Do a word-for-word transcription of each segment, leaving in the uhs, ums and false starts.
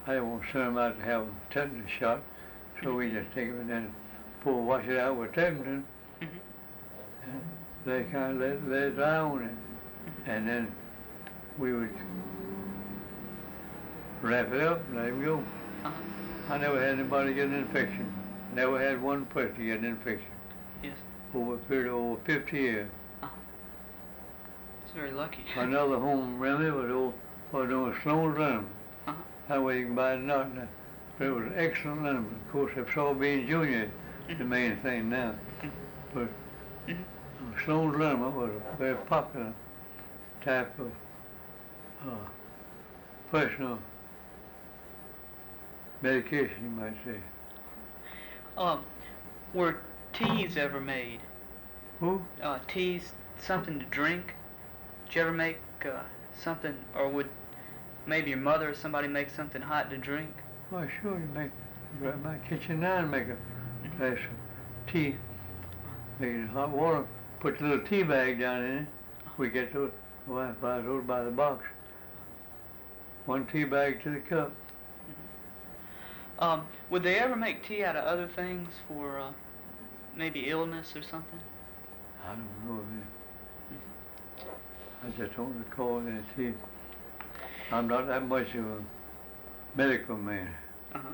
I didn't want to send them out to have a tetanus shot, so we just take them and then pull, wash it out with Templeton, Mm-hmm. and they kind of let, let it dry on it. And then we would wrap it up and let him go. Uh-huh. I never had anybody get an infection. Never had one person get an infection. Yes. Over a period of over fifty years. Uh-huh. It's very lucky. Another home remedy was old, was doing Sloan's liniment. Uh-huh. That way you can buy it not now. But it was an excellent liniment. Of course, if Soybean Junior is the main thing now. But Mm-hmm. Sloan's liniment was a very popular type of uh, personal medication, you might say. Um, were teas ever made? Who? Uh, teas, something to drink? Did you ever make uh, something, or would maybe your mother or somebody make something hot to drink? Well, sure, you make, you got my kitchen now and make a glass of tea, make it in hot water, put the little tea bag down in it. We get those, well, buy those by the box. One tea bag to the cup. Um, would they ever make tea out of other things for uh, maybe illness or something? I don't know. I just don't recall any tea. I'm not that much of a medical man. Uh-huh.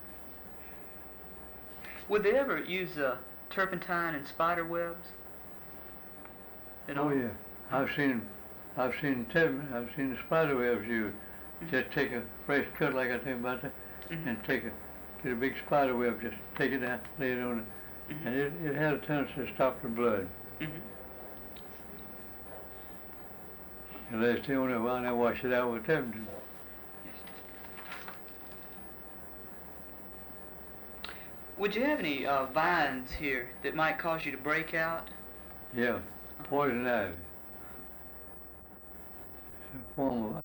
Would they ever use uh, turpentine and spider webs? At Oh all? yeah, I've seen, I've seen Tevin, I've seen the spider webs used. Just take a fresh cut like I think about that, Mm-hmm. and take a, get a big spider web, just take it out, lay it on it, Mm-hmm. and it, it had a tendency to stop the blood. Mm-hmm. And that's the only one I wash it out with Templeton. Would you have any uh, vines here that might cause you to break out? Yeah, poison ivy. It's a form of